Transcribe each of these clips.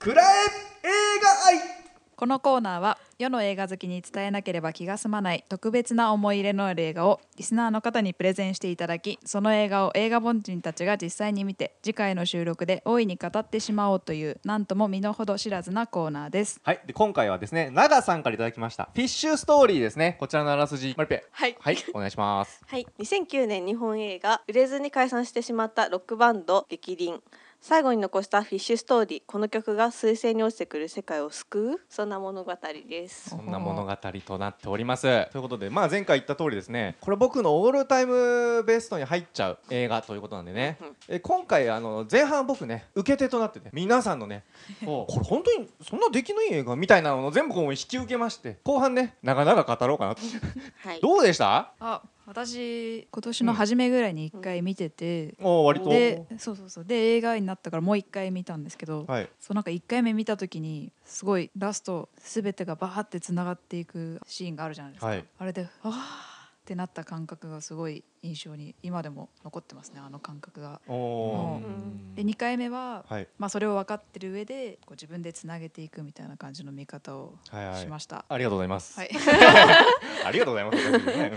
くらえ映画愛。 このコーナーは世の映画好きに伝えなければ気が済まない特別な思い入れのある映画をリスナーの方にプレゼンしていただき、その映画を映画凡人たちが実際に見て次回の収録で大いに語ってしまおうという、なんとも身の程知らずなコーナーです。 はい、で今回はですね、長さんからいただきましたフィッシュストーリーですね。こちらのあらすじ、マリペ、 はい、 はい、お願いします。 はい、2009年日本映画売れずに解散してしまったロックバンド激鱗、最後に残したフィッシュストーリー、この曲が彗星に落ちてくる世界を救う、そんな物語です。 そんな物語となっております。ということで、前回言った通りですね、これ僕のオールタイムベストに入っちゃう映画ということなんでね、今回前半僕ね受け手となってね、皆さんのねこれ本当にそんな出来のいい映画みたいなのを全部こう引き受けまして、後半ね長々語ろうかなとはい、 どうでした？ 私今年の初めぐらいに1回見てて、 割とでで映画になったからもう1回見たんですけど、 はい、 なんか1回目見た時にすごいラスト全てがバーってつながっていくシーンがあるじゃないですか、 はい、 あれでってなった感覚がすごい印象に今でも残ってますね、あの感覚が。で2回目は、 はい、 それを分かってる上でこう自分でつなげていくみたいな感じの見方をしました、 ありがとうございます、 はい、 ありがとうございます、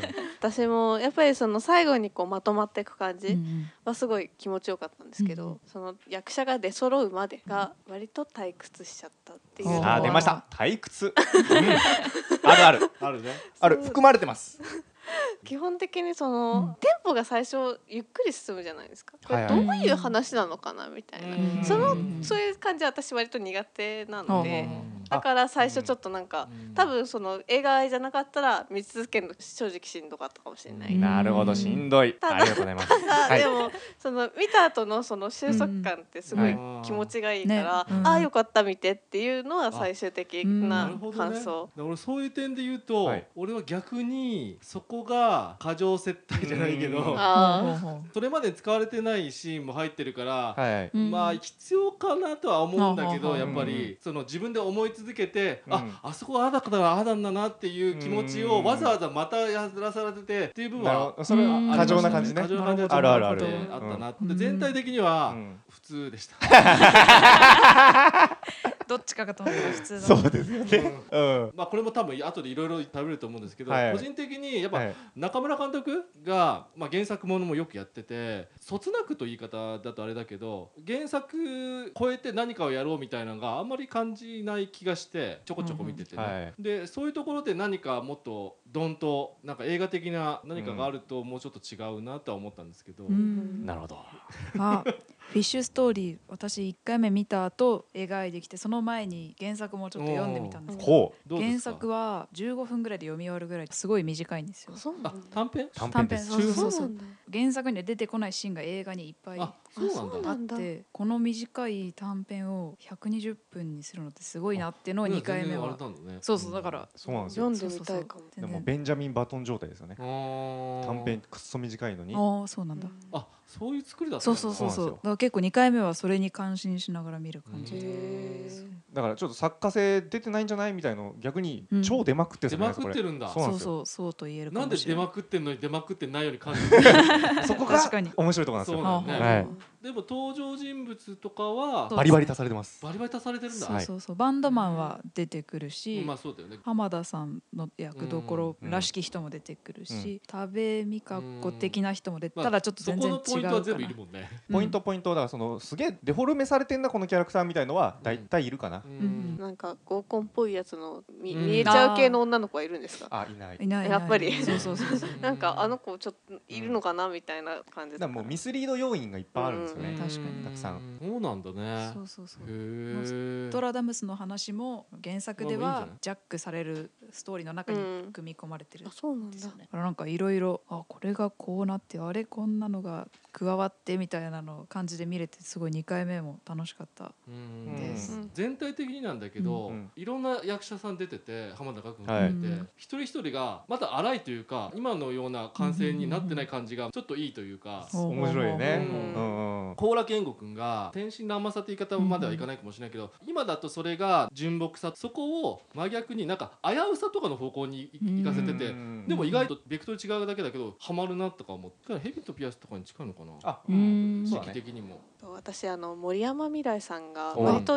私もやっぱりその最後にこうまとまっていく感じはすごい気持ちよかったんですけど、その役者が出揃うまでが割と退屈しちゃったっていうのは、 出ました、退屈、あるあるあるね、ある、含まれてます。 基本的にその、テンポが最初ゆっくり進むじゃないですか。これどういう話なのかなみたいな、そういう感じは私割と苦手なので、だから最初ちょっとなんか、多分その映画じゃなかったら見続けるの正直しんどかったかもしれない。 なるほど、しんどい。ありがとうございます。 でもその見た後のその収束感ってすごい気持ちがいいから、ああよかった見てっていうのは最終的な感想。 俺そういう点で言うと、俺は逆にそこが過剰接待じゃないけど、それまで使われてないシーンも入ってるから、まあ必要かなとは思うんだけど、やっぱりその自分で思い続けて、あそこああだからああなんだなっていう気持ちをわざわざまたやらされててっていう部分は、 それ過剰な感じね。 過剰な感じはあったなって。全体的には普通でした。 どっちかがと思ったら普通だ。 そうですよね。 まあこれも多分後でいろいろ食べると思うんですけど、個人的にやっぱ中村監督が原作ものもよくやってて、そつなくと言い方だとあれだけど、原作超えて何かをやろうみたいなのがあんまり感じない気がしてちょこちょこ見ててね。でそういうところで何かもっとドンとなんか映画的な何かがあるともうちょっと違うなとは思ったんですけど。 なるほど。 フィッシュストーリー、私1回目見た後映画愛できて、その前に原作もちょっと読んでみたんですけど、原作は15分ぐらいで読み終わるぐらいすごい短いんですよ。 短編？ 短編、そう。原作には出てこないシーンが映画にいっぱいあって、この短い短編を120分にするのってすごいなっていうのを2回目は。そうだから読んでみたいかも。 でもベンジャミン・バトン状態ですよね。短編くっそ短いのに。 そうなんだ。 そういう作りだったんだ。 そうだから結構2回目はそれに感心しながら見る感じ。 だからちょっと作家性出てないんじゃないみたいの逆に超出まくってるんだ。出まくってるんだ。 そうと言えるかもしれない。 なんで出まくってんのに出まくってないように感じる。 そこが面白いところなんですよ。 そうだね。でも登場人物とかはバリバリ足されてます。 バリバリ足されてるんだ。 そうバンドマンは出てくるし、浜田さんの役どころらしき人も出てくるし、多部未華子的な人も出て、ただちょっと全然違うかな。 そこのポイントは全部いるもんね。 ポイントだからそのすげえデフォルメされてんなこのキャラクターみたいのはだいたいいるかな。 なんか合コンっぽいやつの見えちゃう系の女の子はいるんですか？ いない。 やっぱりそうなんかあの子ちょっといるのかなみたいな感じで。 もうミスリード要因がいっぱいあるんですよね。 確かにたくさん。 そうなんだね。 そうノストラダムスの話も原作ではジャックされるストーリーの中に組み込まれてる。 そうなんだ。 なんかいろいろこれがこうなって、あれこんなのが加わってみたいなの感じで見れて、すごい2回目も楽しかったです。 全体的になんだけど、いろんな役者さん出てて、浜田岳君も出てて、一人一人がまだ荒いというか今のような完成になってない感じがちょっといいというか、 面白いね。 高良健吾君が天真爛漫さって言い方まではいかないかもしれないけど、今だとそれが純朴さ、そこを真逆になんか危うさとかの方向に行かせてて、でも意外とベクトル違うだけだけどハマるなとか思って、ヘビとピアスとかに近いのかな、時期的にも。 私森山未來さんが割とずっと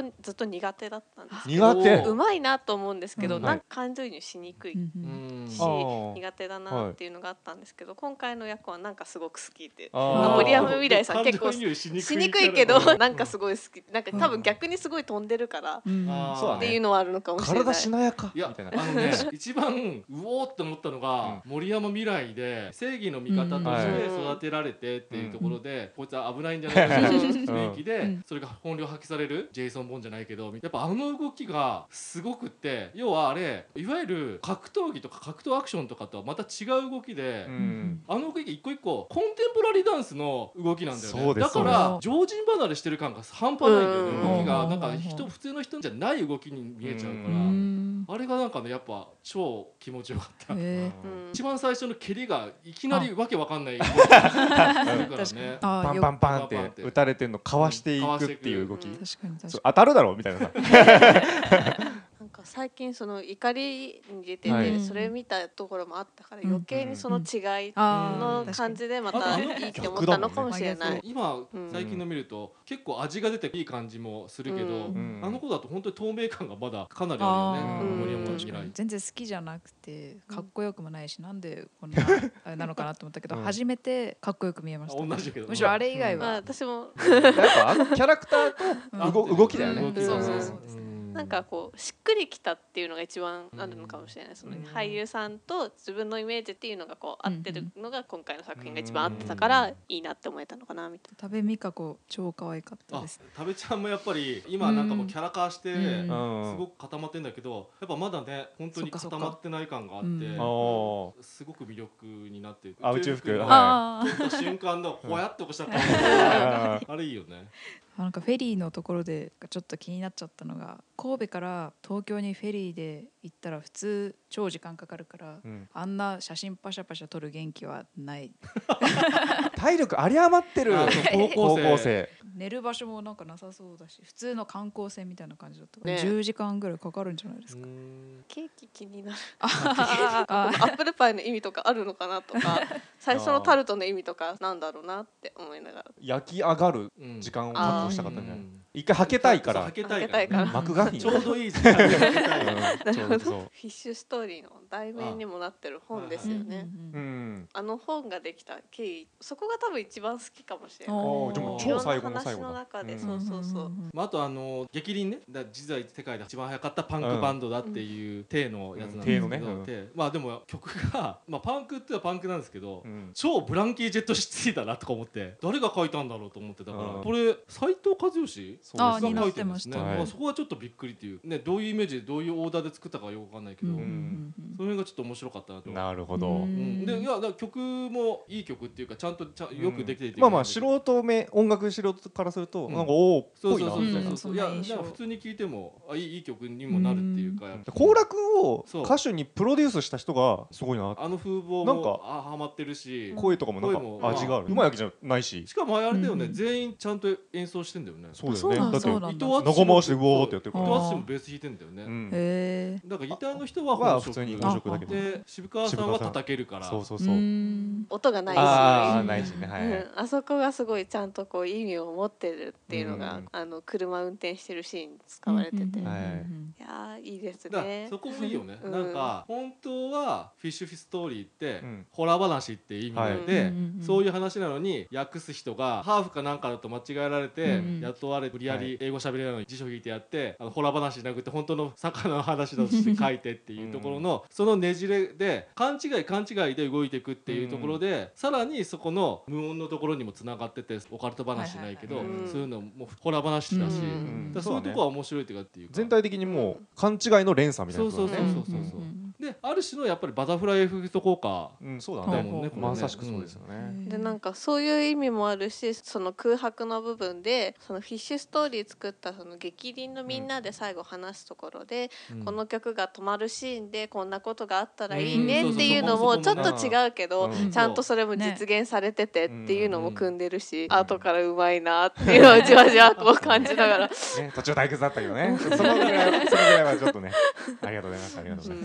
苦手だったんですけ苦手ど、うまいなと思うんですけど、 うんなんか感情移入しにくいし、 うん苦手だなっていうのがあったんですけど、今回の役はなんかすごく好きで、 あー森山未来さん結構感情移入しにくいけど、 うんなんかすごい好き、なんか多分逆にすごい飛んでるからっそうだねていうのはあるのかもしれない。 体しなやかいやみたいな一番うおーって思ったのが、森山未来で正義の味方として育てられてっていうところで、こいつは危ないんじゃないかという雰囲気で、それが本領発揮されるジェイソン・ボーンじゃないけど、やっぱあの動きがすごくって、要はあれいわゆる格闘技とか格闘アクションとかとはまた違う動きで、あの動き一個一個コンテンポラリーダンスの動きなんだよね。だから常人離れしてる感が半端ないんだよね。動きがなんか普通の人じゃない動きに見えちゃうから、あれがなんかねやっぱ超気持ちよかった。一番最初の蹴りがいきなりわけわかんない動きするからね。 バンバンバンって打たれてるのかわしていくっていう動き、 確当たるだろうみたいなさなんか最近その怒りに出てて、それ見たところもあったから余計にその違いの感じでまたいいって思ったのかもしれない。 今最近の見ると結構味が出ていい感じもするけど、あの子だと本当に透明感がまだかなりあるよね。森山未来全然好きじゃなくてかっこよくもないし、なんでこんなあれなのかなと思ったけど、初めてかっこよく見えました。 同じけどむしろあれ以外は私もやっぱあのキャラクターと動きだよね。 そうなんかこうしっくりきたっていうのが一番あるのかもしれない。その俳優さんと自分のイメージっていうのがこう合ってるのが今回の作品が一番合ってたからいいなって思えたのかなみたいな。 多部未華子超可愛かったです。 多部ちゃんもやっぱり今なんかもうキャラ化してすごく固まってんだけど、やっぱまだね本当に固まってない感があってすごく魅力になってる。 宇宙服瞬間のほやっとこした感あれいいよね。 なんかフェリーのところでちょっと気になっちゃったのが、神戸から東京にフェリーで行ったら普通超時間かかるから、あんな写真パシャパシャ撮る元気はない体力有り余ってる高校生寝る場所もなんかなさそうだし、普通の観光船みたいな感じだった、10時間ぐらいかかるんじゃないですか。 ケーキ気になるアップルパイの意味とかあるのかなとか最初のタルトの意味とかなんだろうなって思いながら、 焼き上がる時間を確保したかったんじゃない。一回はけたいからマクガフィンちょうどいい時間ではけたいなるほど。フィッシュストーリーの題名にもなってる本ですよね。あの本ができた経緯、そこが多分一番好きかもしれない。 でも超最後の最後話の中でそうあと激鱗ね、実は世界で一番早かったパンクバンドだっていう体のやつなんですけど、まあでも曲がパンクってはパンクなんですけど、超ブランキー・ジェット・シティだなとか思って、誰が書いたんだろうと思ってたから、これ斉藤和義が書いてるんですね。そこはちょっとびっくりっていうね、どういうイメージでどういうオーダーで作ったかよくわかんないけど、その辺がちょっと面白かったなと。 なるほど。 でいや曲もいい曲っていうかちゃんとよくできていて、 まあ素人音楽素人からするとなんかおおっぽいなみたいな。 いや普通に聴いてもいい曲にもなるっていうか、 幸楽を歌手にプロデュースした人がすごいな。 あの風貌もハマってるし、 声とかもなんか味がある。うまいわけじゃないし、 しかもあれだよね、全員ちゃんと演奏してんだよね。 そうだよね。だって伊藤淳長回しでうおーってやってるから。 伊藤淳もベース弾いてんだよね。だからギターの人は普通に本職だけど、 で渋川さんは叩けるから、 そう音がないし、 ないしね。 あそこがすごいちゃんとこう意味を持ってるっていうのが車運転してるシーンに使われてて、いやいいですね。 そこもいいよね。なんか本当はフィッシュフィストーリーってホラー話って意味で、そういう話なのに訳す人がハーフかなんかだと間違えられて雇われ無理やり英語喋れないのに辞書引いてやって、ホラー話じゃなくて本当の魚の話だとして書いてっていうところのそのねじれで勘違いで動いていくっていうところで、さらにそこの無音のところにもつながってて、オカルト話じゃないけどそういうのもホラー話だし、そういうところは面白いっていうか全体的にもう勘違いの連鎖みたいな。 そうである種のやっぱりバタフライエフェクト効果だもんね。まさしくそうですよね。 でなんかそういう意味もあるし、その空白の部分でそのフィッシュストーリー作ったその激鱗のみんなで最後話すところで、この曲が止まるシーンでこんなことがあったらいいねっていうのもちょっと違うけど、ちゃんとそれも実現されててっていうのも組んでるし、後からうまいなっていうのをじわじわこう感じながら途中退屈だったけどね、そのぐらいはちょっとね、ありがとうございます。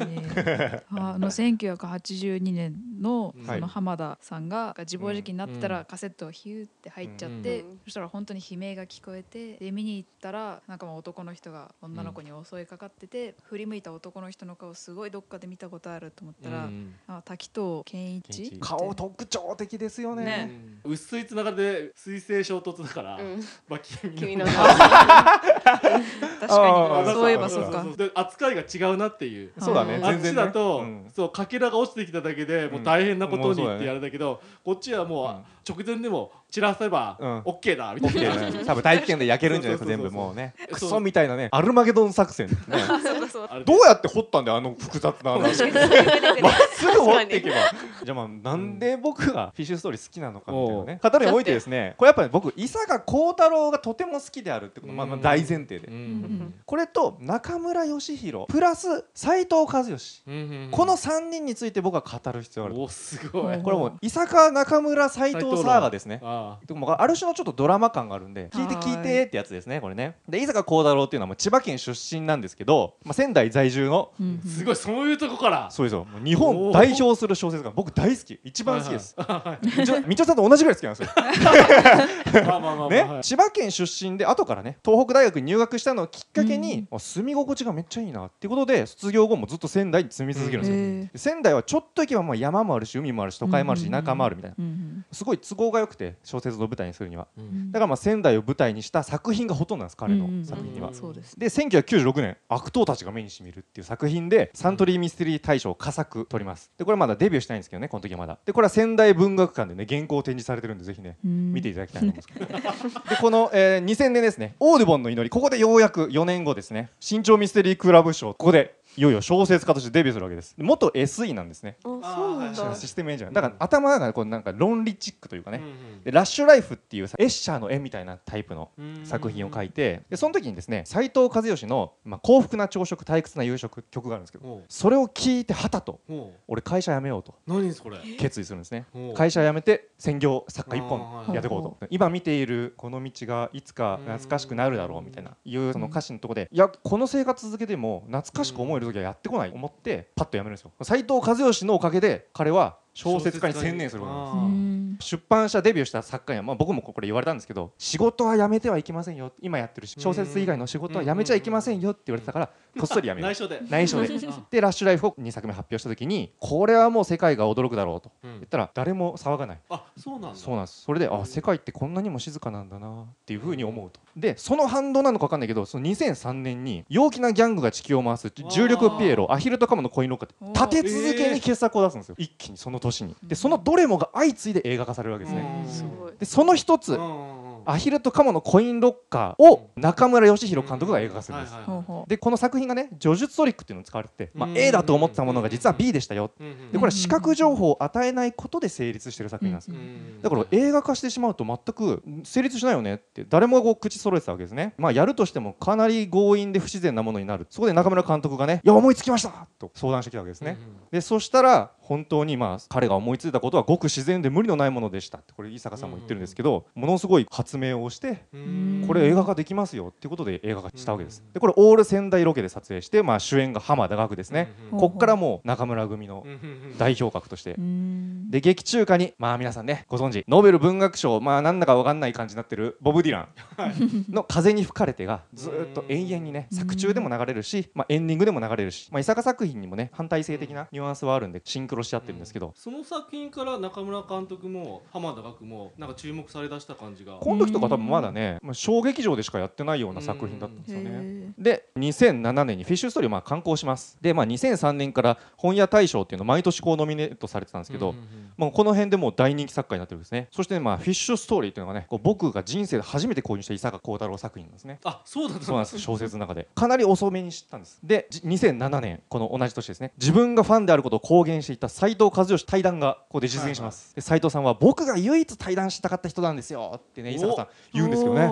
1982年のうんその浜田さんが自暴自棄になってたらカセットをヒューって入っちゃってうんそしたら本当に悲鳴が聞こえてで見に行ったらなんかもう男の人が女の子に襲いかかってて振り向いた男の人の顔すごいどっかで見たことあると思ったら滝藤賢一顔特徴的ですよね。 ね薄いつながりで水星衝突だからまあ君の名確かあーにそういえばそっかで扱いが違うなっていうそうだね。 ああっ全然ねちだと、 うんそうかけらが落ちてきただけでもう大変なことにってやるだけど、こっちはもう、 うん直前でも散らせばうん OK だみたいな、 多分大気圏で焼けるんじゃないですか全部そうそうそうそうもうね。 そうクソみたいなねアルマゲドン作戦ですね。 そうそうあれどうやって掘ったんだよあの複雑な穴。まっすぐ掘っていけば。じゃあまあなんで僕がフィッシュストーリー好きなのかみたいなね。語りにおいてですね、これやっぱり僕伊坂幸太郎がとても好きであるってことまあ大前提で。これと中村義弘プラス斉藤和義この3人について僕は語る必要がある。 おすごいうんこれもう伊坂中村斉藤サーガですね。 あでもある種のちょっとドラマ感があるんで聞いて聞いてってやつですねこれね。で伊坂幸太郎っていうのはもう千葉県出身なんですけど、まあ、仙台在住のあすごいそういうとこからそうですよもう日本代表する小説家僕大好き一番好きです。みちおさんと同じぐらい好きなんですよ。 まあまあまあまあねはい千葉県出身で後からね東北大学に入学したのをきっかけに、住み心地がめっちゃいいなっていうことで卒業後もずっと仙台に住み続けるんですよ。で仙台はちょっと行けばまあ山もあるし海もあるし都会もあるし田舎もあるみたいなすごい都合が良くて小説の舞台にするにはだからまあ仙台を舞台にした作品がほとんどなんです彼の作品には。 そうですで1996年悪党たちが目にしみるっていう作品でサントリーミステリー大賞佳作取ります。でこれまだデビューしてないんですけどねこの時はまだ。でこれは仙台文学館でね原稿展示されてるんでぜひね見ていただきたいと思いますでこの、2000年ですねオーディボンの祈りここでようやく4年後ですね新潮ミステリークラブ賞ここでいよいよ小説家としてデビューするわけです。元 SE なんですね。 そうなんだ。 システムエンジニアだから頭がこうなんか論理チックというかね、でラッシュライフっていうエッシャーの絵みたいなタイプの作品を書いてでその時にですね斉藤和義の、幸福な朝食退屈な夕食曲があるんですけどそれを聞いてはたと俺会社辞めようと何それ決意するんですね。会社辞めて専業作家一本やっていこうと今見ているこの道がいつか懐かしくなるだろうみたいないうその歌詞のところでいやこの生活続けても懐かしく思える時はやってこない思ってパッと辞めるんですよ。斉藤和義のおかげで彼は小説家に専念することなんです。出版社デビューした作家には、僕もこれ言われたんですけど仕事は辞めてはいけませんよ今やってる小説以外の仕事は辞めちゃいけませんよって言われてたからこっそり辞める内緒ででラッシュライフを2作目発表した時にこれはもう世界が驚くだろうと言ったら誰も騒がない。 あそうなんだそうなんです。それで世界ってこんなにも静かなんだなっていうふうに思うと。でその反動なのか分かんないけどその2003年に陽気なギャングが地球を回す重力ピエロアヒルとカモのコインロッカーって立て続けに傑作を出すんですよ一気にその年に。でそのどれもが相次いで映画化されるわけですね。 すごい。 でその一つアヒルとカモのコインロッカーを中村義弘監督が映画化するんです。でこの作品がね叙述トリックっていうのを使われてて、A だと思ってたものが実は B でしたよ。でこれは視覚情報を与えないことで成立してる作品なんですよ。だから映画化してしまうと全く成立しないよねって誰もこう口揃えてたわけですね。やるとしてもかなり強引で不自然なものになる。そこで中村監督がねいや思いつきましたと相談してきたわけですね。でそしたら本当に彼が思いついたことはごく自然で無理のないものでしたってこれ伊坂さんも言ってるんですけどものすごい発明をしてこれ映画化できますよっていうことで映画化したわけです。でこれオール仙台ロケで撮影して主演が浜田岳ですね。こっからもう中村組の代表格としてで劇中歌に皆さんねご存知ノーベル文学賞なんだか分かんない感じになってるボブ・ディランの「風に吹かれて」がずっと永遠にね作中でも流れるしエンディングでも流れるし伊坂作品にもね反対性的なニュアンスはあるんでシンクロしちゃってるんですけどその作品から中村監督も浜田岳もなんか注目されだした感じがこの時とか多分まだね小劇場でしかやってないような作品だったんですよね。で2007年にフィッシュストーリーを刊行します。で2003年から本屋大賞っていうのを毎年こうノミネートされてたんですけどこの辺でもう大人気作家になってるんですね。そしてフィッシュストーリーっていうのがね僕が人生で初めて購入した伊坂幸太郎作品なんですね。 そうだったそうなんです小説の中でかなり遅めに知ったんです。で2007年この同じ年ですね自分がファンであることを公言していた斉藤和義対談がここで実現します。で斉藤さんは僕が唯一対談したかった人なんですよってね伊坂さん言うんですけどね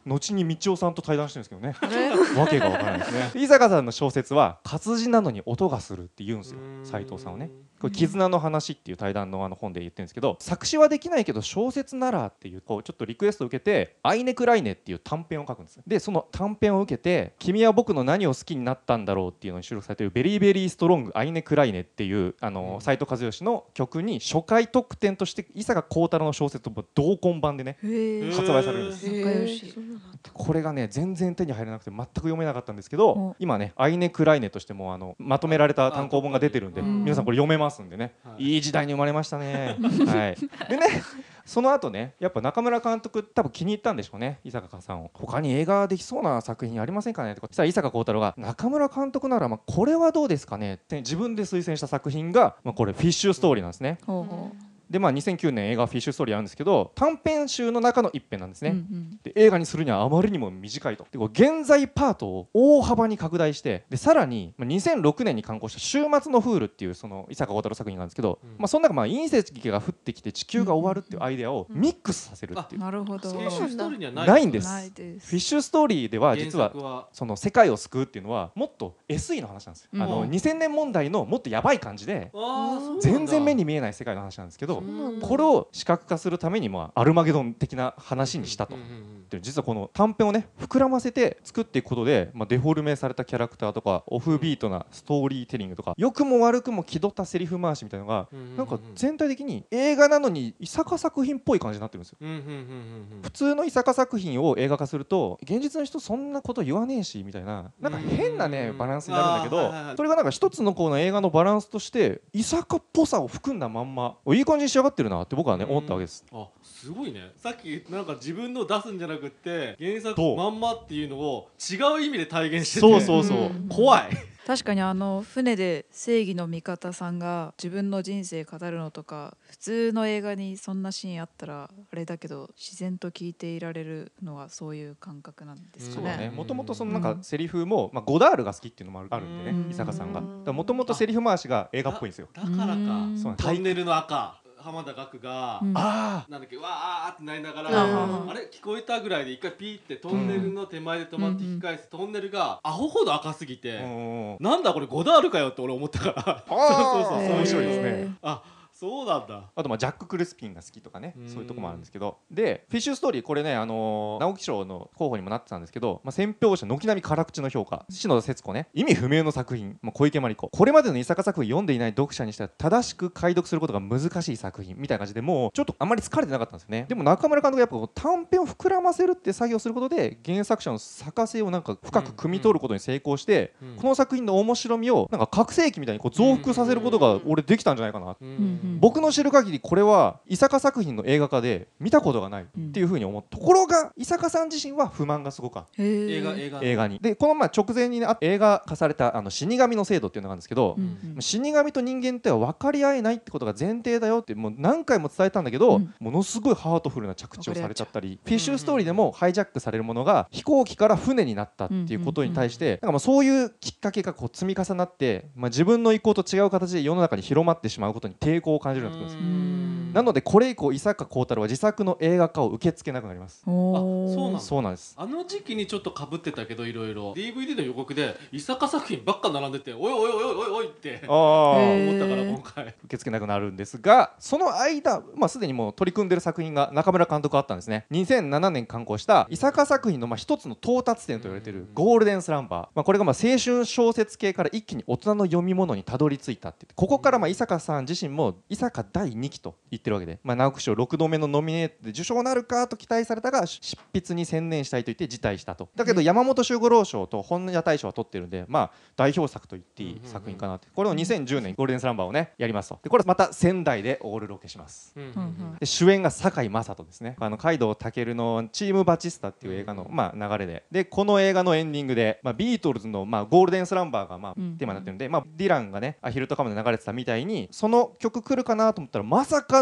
後に道夫さんと対談してるんですけどねわけがわからないですね。伊坂さんの小説は活字なのに音がするって言うんですよ、斉藤さんはね。これ絆の話っていう対談の本で言ってるんですけど、作詞はできないけど小説ならっていうちょっとリクエストを受けてアイネクライネっていう短編を書くんです。でその短編を受けて君は僕の何を好きになったんだろうっていうのに収録されているベリーベリーストロングアイネクライネっていう斉藤和義の曲に初回特典として伊坂幸太郎の小説と同梱版でね発売されるんです。 仲良し。 これがね全然手に入らなくて全く読めなかったんですけど、今ねアイネクライネとしてもまとめられた単行本が出てるんで皆さんこれ読めますんでね、いい時代に生まれましたねはいでねその後ねやっぱ中村監督多分気に入ったんでしょうね、伊坂さんを。他に映画できそうな作品ありませんかねとか、そしたら伊坂幸太郎が中村監督ならこれはどうですかねって自分で推薦した作品がこれフィッシュストーリーなんですね。で2009年映画「フィッシュストーリー」あるんですけど短編集の中の一編なんですね、で映画にするにはあまりにも短いと。で現在パートを大幅に拡大してでさらに2006年に刊行した「週末のフール」っていうその伊坂幸太郎作品なんですけど、その中隕石が降ってきて地球が終わるっていうアイデアをミックスさせるっていう、 なるほど。 ないんです。フィッシュストーリーでは実はその世界を救うっていうのはもっと SE の話なんですよ、2000年問題のもっとやばい感じで全然目に見えない世界の話なんですけど、これを視覚化するためにアルマゲドン的な話にしたと。で実はこの短編をね膨らませて作っていくことで、デフォルメされたキャラクターとかオフビートなストーリーテリングとか良くも悪くも気取ったセリフ回しみたいなのがなんか全体的に映画なのに伊坂作品っぽい感じになってるんですよ。普通の伊坂作品を映画化すると現実の人そんなこと言わねえしみたいななんか変なねバランスになるんだけど、それがなんか一つのこの映画のバランスとして伊坂っぽさを含んだまんまいい感じに仕上がってるなって僕はね思ったわけです。 すごいね。さっきなんか自分の出すんじゃなくって原作まんまっていうのを違う意味で体現してて、 そう怖い。 確かに船で正義の味方さんが自分の人生語るのとか普通の映画にそんなシーンあったらあれだけど自然と聞いていられるのはそういう感覚なんですかね。 もともとそのなんかセリフも、ゴダールが好きっていうのもあるんでね、伊坂さんがもともとセリフ回しが映画っぽいんですよ。 だからかトンネルの赤浜田岳がなんだっけわーってなりながらあれ聞こえたぐらいで一回ピーってトンネルの手前で止まって引き返すトンネルがアホほど赤すぎてなんだこれゴダールかよって俺思ったからそう面白いですね。 そうなんだ。 あとジャック・クルスピンが好きとかねそういうとこもあるんですけど、でフィッシュストーリーこれね直木賞の候補にもなってたんですけど、選評者軒並み辛口の評価、篠田節子ね意味不明の作品、小池真理子これまでの伊坂作品読んでいない読者にしては正しく解読することが難しい作品みたいな感じでもうちょっとあんまり疲れてなかったんですよね。でも中村監督がやっぱ短編を膨らませるって作業をすることで原作者の作家性をなんか深く汲み取ることに成功して、この作品の面白みをなんか覚醒器みたいに増幅させることが俺できたんじゃないかな、僕の知る限りこれは伊坂作品の映画化で見たことがないっていうふうに思った、ところが伊坂さん自身は不満がすごくあった映画に。でこの直前に、映画化された死神の制度っていうのがあるんですけど、死神と人間っては分かり合えないってことが前提だよってもう何回も伝えたんだけど、ものすごいハートフルな着地をされちゃったり、フィッシュストーリーでもハイジャックされるものが飛行機から船になったっていうことに対してなんかそういうきっかけが積み重なって、自分の意向と違う形で世の中に広まってしまうことに抵抗を感じるようになってくるんです。なのでこれ以降伊坂幸太郎は自作の映画化を受け付けなくなります。そうなんです。 あの時期にちょっと被ってたけどいろいろ DVD の予告で伊坂作品ばっか並んでておいおいおいおいおいって思ったから今回受け付けなくなるんですが、その間すでにもう取り組んでる作品が中村監督あったんですね。2007年刊行した伊坂作品の一つの到達点と言われているゴールデンスランバー、これが青春小説系から一気に大人の読み物にたどり着いたって言って、ここから伊坂さん自身も伊坂第2期と言ってるわけで、直木賞6度目のノミネートで受賞なるかと期待されたが執筆に専念したいと言って辞退したと。だけど山本周五郎賞と本屋大賞は取ってるんで、代表作と言っていい作品かなって。これを2010年ゴールデンスランバーをねやりますと。でこれまた仙台でオールロケします。で主演が堺雅人ですね。海道健のチームバチスタっていう映画の流れで、この映画のエンディングでビートルズのゴールデンスランバーがテーマになってるんで、ディランがねアヒルとカムで流れてたみたいにその曲来るかなと思ったらまさかの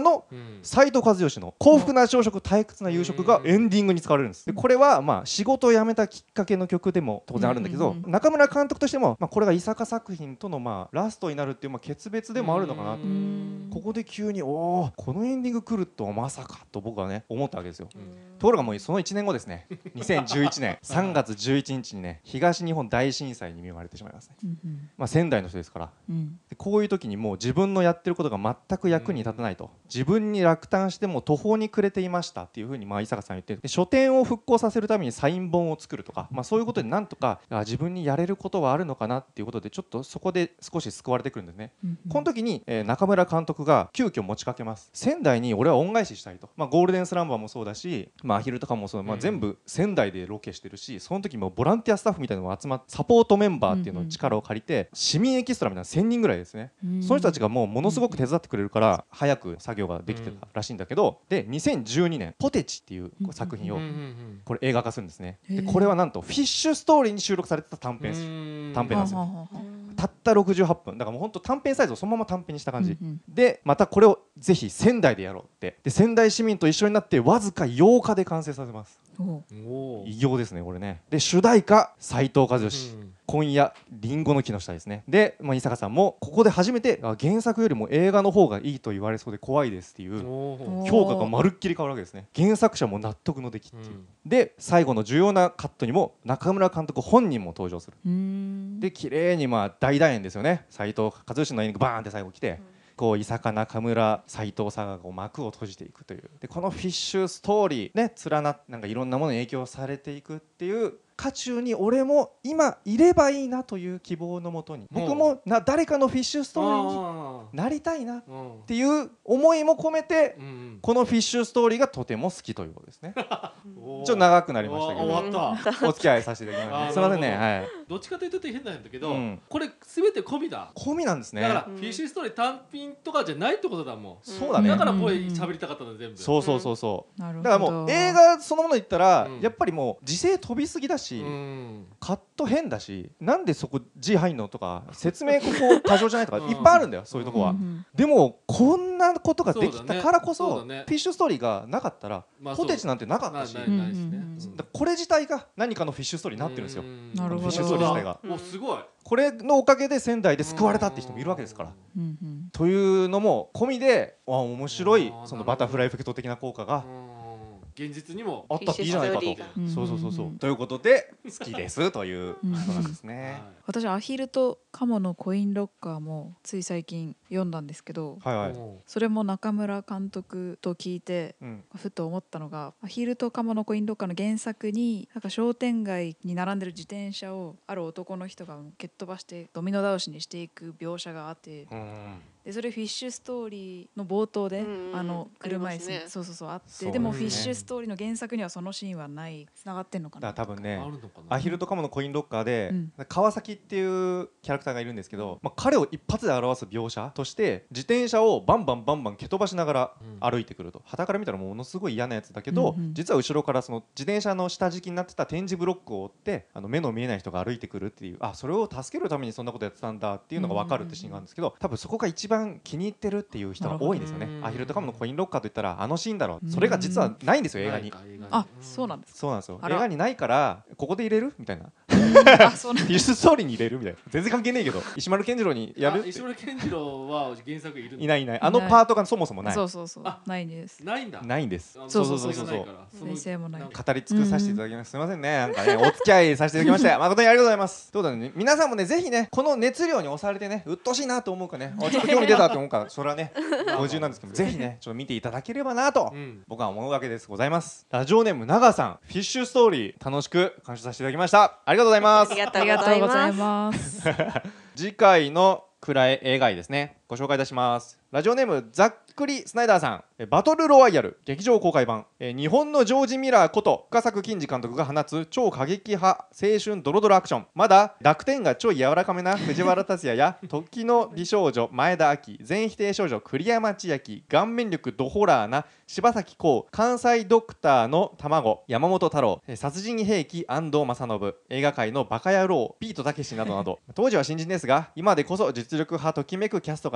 の斉藤和義の幸福な朝食退屈な夕食がエンディングに使われるんです。でこれはまあ仕事を辞めたきっかけの曲でも当然あるんだけど、中村監督としてもまあこれが伊坂作品とのまあラストになるっていうまあ決別でもあるのかなと。ここで急にこのエンディング来るとはまさかと僕はね思ったわけですよ。ところがもうその1年後ですね、2011年3月11日にね東日本大震災に見舞われてしまいますね。まあ仙台の人ですから、でこういう時にもう自分のやってることが全く役に立たないと、自分に落胆しても途方に暮れていましたっていうふうにまあ伊坂さん言ってで書店を復興させるためにサイン本を作るとか、まあ、そういうことでなんとか自分にやれることはあるのかなっていうことでちょっとそこで少し救われてくるんですね。この時に、中村監督が急遽持ちかけます。仙台に俺は恩返ししたいと、まあ、ゴールデンスランバーもそうだし、まあ、アヒルとかもそう、まあ、全部仙台でロケしてるし、その時もボランティアスタッフみたいなのが集まってサポートメンバーっていうのを力を借りて、市民エキストラみたいな1000人ぐらいですね、その人たちがもうものすごく手伝ってくれるから早く作業ができてたらしいんだけど、で2012年ポテチっていう作品をこれ映画化するんですね。でこれはなんとフィッシュストーリーに収録されてた短編なんですよ。たった68分だからもうほんと短編サイズをそのまま短編にした感じ、でまたこれをぜひ仙台でやろうってで仙台市民と一緒になってわずか8日で完成させます。偉業ですねこれね。で主題歌斉藤和義、今夜リンゴの木の下ですね。で、まあ、伊坂さんもここで初めて原作よりも映画の方がいいと言われそうで怖いですっていう評価がまるっきり変わるわけですね。原作者も納得の出来っていう、で最後の重要なカットにも中村監督本人も登場する。で綺麗にまあ大団円ですよね。斉藤和義の演技がバーンって最後来て、こう伊坂中村斉藤さんがこう幕を閉じていくという、でこのフィッシュストーリーね連なってなんかいろんなものに影響されていくっていう渦中に俺も今いればいいなという希望のもとに、僕も誰かのフィッシュストーリーになりたいなっていう思いも込めて、このフィッシュストーリーがとても好きということですね。ちょっと長くなりましたけどお付き合いさせていただきました。すいませんね、はい。 どっちかというと変なんだけど、これ全て込みだ。 込みなんですね。 だからフィッシュストーリー単品とかじゃないってことだもん。 そうだね。 だからこれ喋りたかったの全部。 そうだからもう映画そのもの言ったらやっぱりもう時勢飛びすぎだし、カット変だし、なんでそこ字入んのとか説明ここ過剰じゃないとかいっぱいあるんだよそういうとこは。でもこんなことができたからこそフィッシュストーリーがなかったらポテチなんてなかったし、これ自体が何かのフィッシュストーリーになってるんですよ。フィッシュストーリー自体がすごいこれのおかげで仙台で救われたって人もいるわけですから、というのも込みで面白いそのバタフライエフェクト的な効果が現実にもあったっていいじゃないかと。そうということで好きですということなんですね。 私アヒルとカモのコインロッカーもつい最近読んだんですけど、それも中村監督と聞いてふと思ったのが、アヒルとカモのコインロッカーの原作になんか商店街に並んでる自転車をある男の人が蹴っ飛ばしてドミノ倒しにしていく描写があって、でそれフィッシュストーリーの冒頭で車椅子にそうあって、でもフィッシュストーリーの原作にはそのシーンはない。繋がってんのかな。 多分ねアヒルとカモのコインロッカーで川崎っていうキャラクターがいるんですけど、彼を一発で表す描写として自転車をバンバン蹴飛ばしながら歩いてくると、傍から見たらものすごい嫌なやつだけど、実は後ろからその自転車の下敷きになってた点字ブロックを追って目の見えない人が歩いてくるっていう、それを助けるためにそんなことやってたんだっていうのが分かるってシーンがあるんですけど、多分そこが一番気に入ってるっていう人が多いんですよね。アヒルとカモのコインロッカーといったらあのシーンだろう、それが実はないんですよ映画に。 そうなんです。 そうなんですよ。映画にないからここで入れるみたいな。 フィッシュストーリーに入れるみたいな、全然関係ねえけど石丸健二郎にやるって。 石丸健二郎は原作いるの？ いないあのパートがそもそもない。 ないんです。 ないんだ。 ないんです。 そう先生もない。 語り尽くさせていただきます。すみませんね、なんかねお付き合いさせていただきまして誠にありがとうございます。ということでね、皆さんもねぜひねこの熱量に押されてねうっとうしいなと思うかね、ちょっと興味出たと思うからそれはねご自由なんですけど、ぜひねちょっと見ていただければなと僕は思うわけですございます。ラジオネーム長さん、フィッシュストーリー楽しく鑑賞させていただきました。ありがとうございます。 ありがとうございます。 次回の暗い映画ですね、ご紹介いたします。ラジオネームざっくりスナイダーさん、バトルロワイヤル劇場公開版、日本のジョージ・ミラーこと深作欣二監督が放つ超過激派青春ドロドロアクション。まだ濁点がちょい柔らかめな藤原竜也や時の美少女前田亜紀、全否定少女栗山千明、顔面力ドホラーな柴咲コウ、関西ドクターの卵山本太郎、殺人兵器安藤正信、映画界のバカ野郎ビートたけしなどなど当時は新人ですが今でこそ実力派ときめくキャストが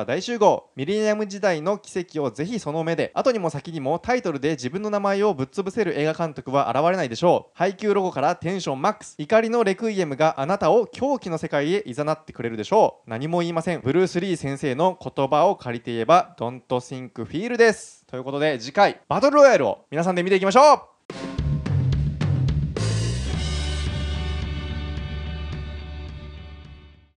が大集合。ミレニアム時代の奇跡をぜひその目で。後にも先にもタイトルで自分の名前をぶっ潰せる映画監督は現れないでしょう。配給ロゴからテンションマックス。怒りのレクイエムがあなたを狂気の世界へ誘ってくれるでしょう。何も言いません。ブルース・リー先生の言葉を借りて言えば Don't think feel です。ということで次回バトルロイヤルを皆さんで見ていきましょう。